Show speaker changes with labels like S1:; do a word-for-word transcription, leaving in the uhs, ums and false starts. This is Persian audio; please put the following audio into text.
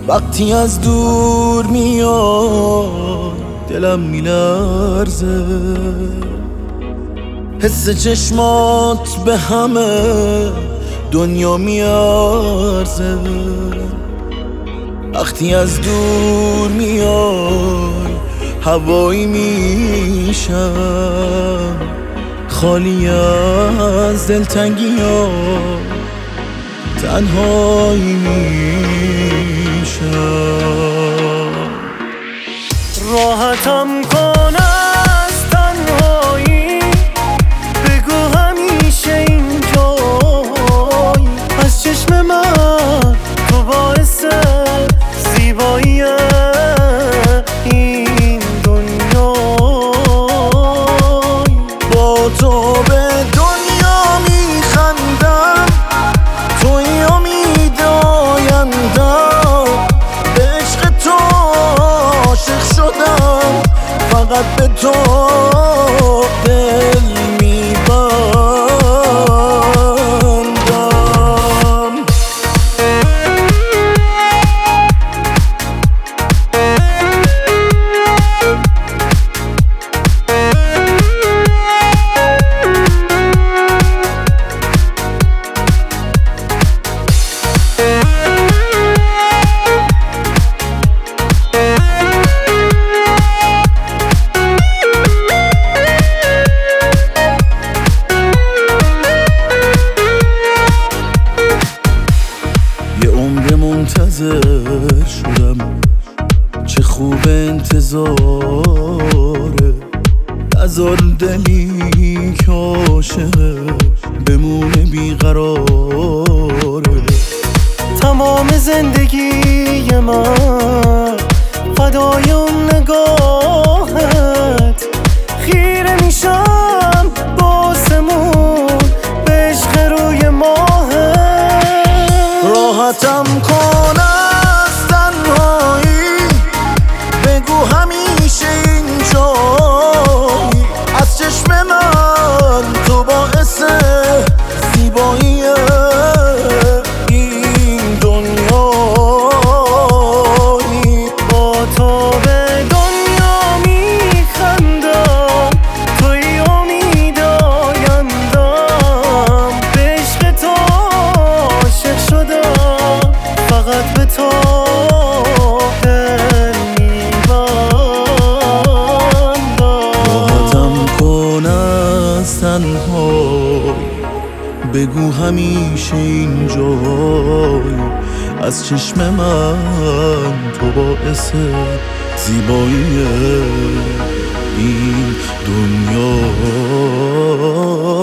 S1: وقتی از دور میاد دلم میلرزه، حس چشمات به همه دنیا میارزه. وقتی از دور میای هوایی میشم، خالی از دلتنگی ها تنهایی میشم.
S2: راحتم کن از تنهایی، بگو همیشه اینجایی. از چشم من تو باعث زیبایی این دنیایی.
S1: با تو به دنیا میخندم، توی امید آیندم. به عشق تو عاشق شدم، فقط به تو دل میبندم. یه عمر منتظر شدم، چه خوب انتظاره. نذار دلی که عاشقه بمونه بیقراره.
S2: تمام زندگی من فدای اون نگاهت، خیره میشم باسمون به عشق روی ماهت.
S1: راحتم کن از تنهایی، بگو همیشه اینجایی. از چشم من تو باعث زیبایی این دنیایی.
S2: با تو به دنیا میخندم، توی امید آیندم. به عشق تو عاشق شدم، فقط به تو دل میبندم.
S1: راحتم کن از تنهایی، بگو همیشه اینجایی. از چشم من تو باعث زیبایی این دنیا.